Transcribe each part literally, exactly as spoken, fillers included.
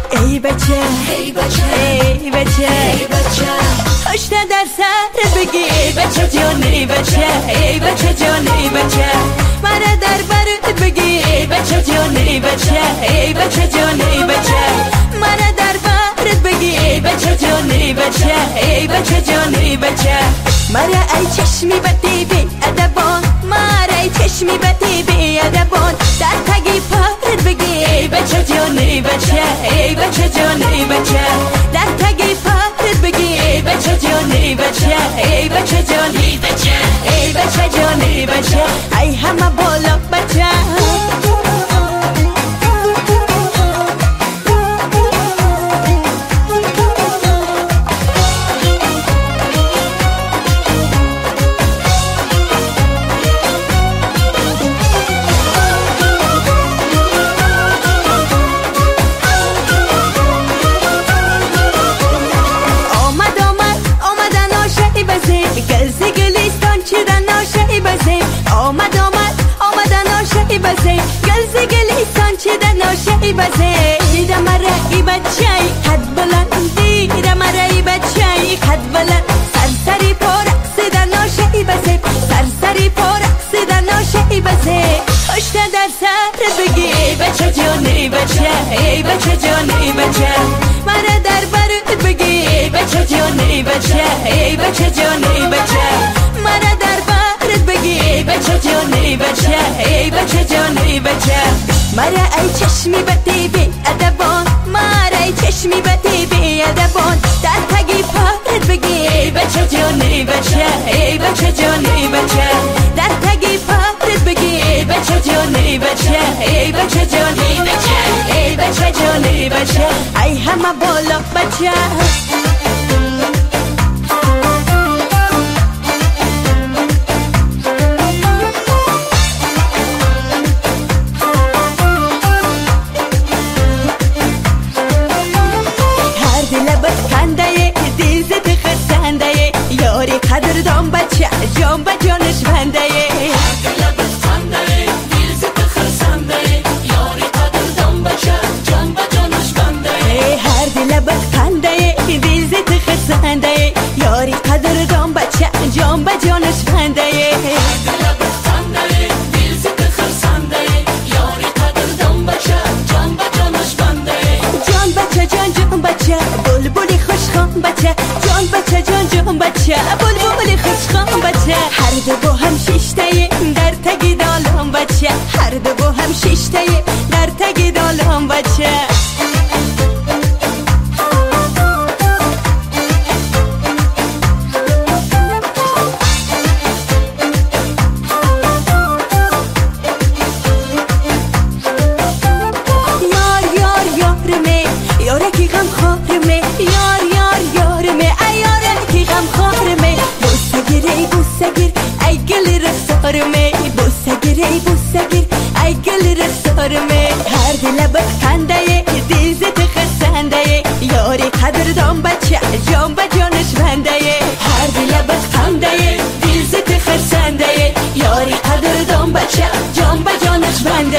ای بچه ای بچه ای بچه ای بچه پشت در سر بگی ای بچه جان ای بچه ای بچه جان ای بچه مرا در برت بگی ای بچه جان ای بچه ای بچه جان ای بچه مرا در برت بگی ای بچه جان ای بچه ای بچه جان ای بچه مرا ای چشمی بدی بی ادبان مرا ای چشمی بدی بی ادبان در تگی پارت بگی ای بچه جان ای بچه ای بچه جان ای بچه در تگی پارت بگی ای بچه جان ای بچه ای بچه جان ای بچه ای بچه جان ای بچه ای همه بالا بچه آمد آمد آمدن آشه بزه گلزی گلیسان چه دن آشه بزه دیدم مرا ای بچه قد بلند دیدم مرا ای بچه قد بلند سرسری پارقص دن آشه بزه سرسری پارقص دن آشه بزه پشت در سر بگی ای بچه جان ای بچه ای بچه جان ای بچه مرا در برت بگی ای بچه جان ای بچه ای بچه جان ای بچه مرا در برت بگی ای بچه جان ای بچه ای بچه جان ای بچه مرا ای چشمی بدی بی ادبان مرا ای چشمی بدی بی ادبان در تگی پارت بگی ای بچه جان ای بچه ای بچه جان ای بچه در تگی پارت بگی ای بچه جان ای بچه ای بچه جان ای بچه ای بچه جان ای بچه ای همه بالا بچه قدردان بچه جان به جانش بنده لبت خنده دل زد خرسنده یاری قدردان بچه جان به جانش بنده هر دل لبت خنده دل زد خرسنده یاری قدردان بچه جان به جانش بنده لبت خنده دل زد خرسنده یاری قدردان بچه جان به جانش بنده جان بچه جان جان بچه بلبلی خوشخوان بچه جان بچه جان جان بچه بلبلی خوشخوان بچه هر دو با هم شیشته در تگی دالان بچه هر دو با هم شیشته در تگی دالان بچه یار یار یار می یارکی غم خار می یار یار یار می ای یارکی غم خار می بوسه گیر ای بوسه گیر ای گل رخسار می بوسه گیر ای بوسه گیر ای گل رخسار می هر دل لبت خنده دل زد خرسنده یاری قدردان بچه جان به جانش بنده هر دل لبت خنده دل زد خرسنده یاری قدردان بچه جان به جانش بنده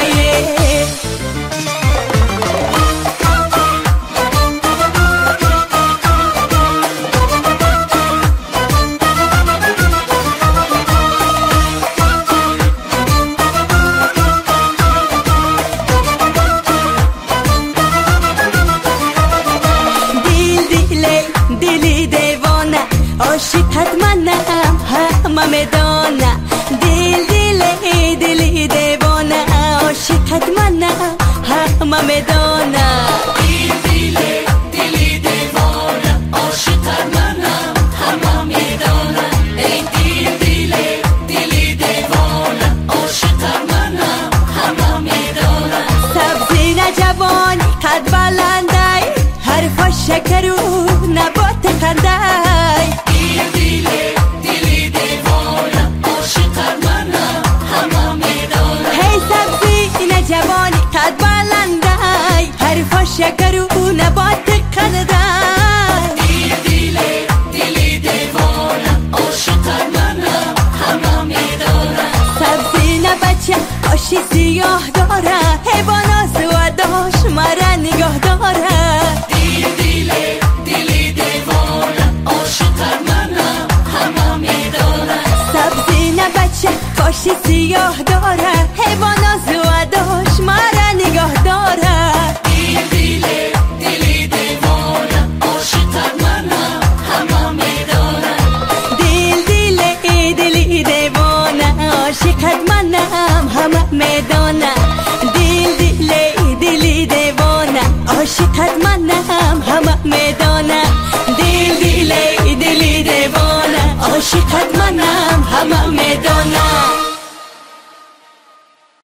دلی دیوانه عاشقت منم همه میدانه دل دل دلی دیوانه عاشقت منم همه میدانه دل دل دلی دیوانه عاشقت منم همه میدانه ای دل دل دلی دیوانه عاشقت منم همه میدانه سبزی نجوانی قد بلنده حرفا شکر و نبات خنده دل دل دلی دیوانه عاشقت منم همه میدانه هی سبزی نجوانی قد بلنده حرفا شکر و نبات خنده دل دل دلی دیوانه عاشقت منم همه میدانه سبزی نه بچه آشی سیاه داره حیوانات و داشت مرا نگاه داره پاشی سیاه داره، حیوانا زواداش مرا نگاه داره. دیل دیله دیلی دیوانه، عاشقت منم همه میدانم. دیل دیله دیلی دیوانه، عاشقت منم همه میدانه. دیل دیله دیلی دیوانه، عاشقت منم همه میدانه. دیل دیله دیلی دیوانه، عاشقت منم همه میدانه.